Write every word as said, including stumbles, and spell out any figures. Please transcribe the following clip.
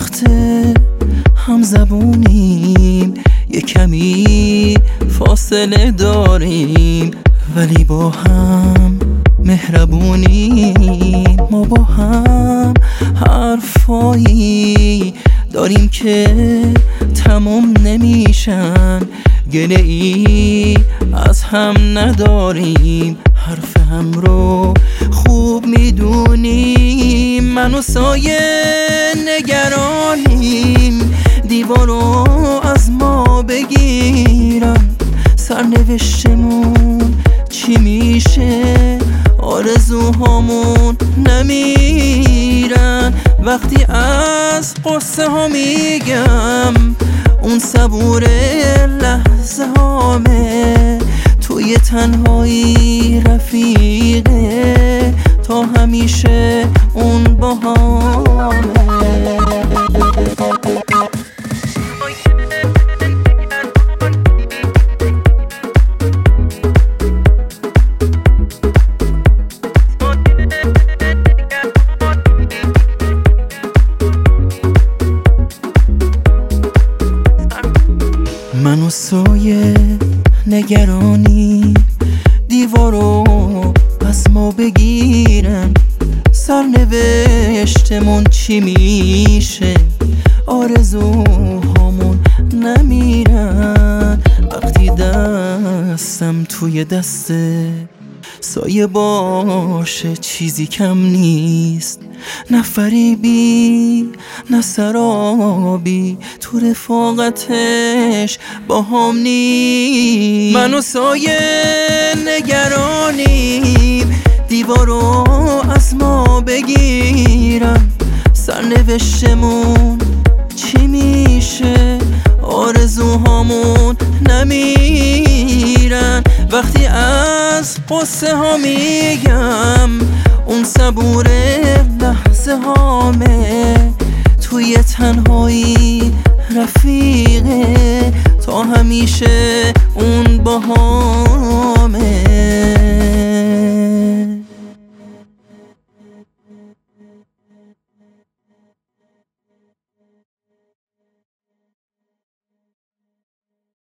وقته هم زبونیم، یه کمی فاصله داریم ولی با هم مهربونیم. ما با هم حرفایی داریم که تمام نمیشن، گله ای از هم نداریم، حرف هم رو خوب میدونیم. من و سایه نگرانیم دیوارو از ما بگیرن، سرنوشتمون چی میشه، آرزوهامون نمیرن. وقتی از قصه ها میگم اون صبور لحظه هامه، توی تنهایی رفیقه تا همیشه اون با همه. من و سایه نگرانی دیوارو از ما بگیرن، سرنوشتمون چی میشه، آرزوهامون نمیرن. وقتی دستم توی دسته سایه باشه چیزی کم نیست، نه فریبی نه سرابی تو رفاقتش با هم نیست. من و سایه نگرانیم دیوارو از ما بگیرن، سرنوشتمون چی میشه، آرزوهامون نمیرن. وقتی از قصه ها میگم اون صبور لحظه هامه، توی تنهایی رفیقه تا همیشه اون با همه.